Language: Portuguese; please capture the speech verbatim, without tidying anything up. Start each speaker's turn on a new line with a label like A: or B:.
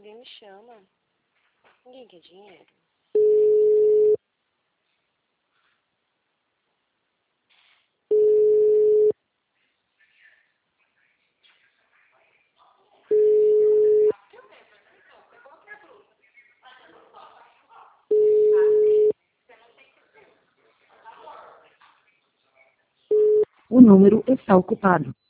A: alguém me chama. Ninguém quer dinheiro.
B: O número está ocupado.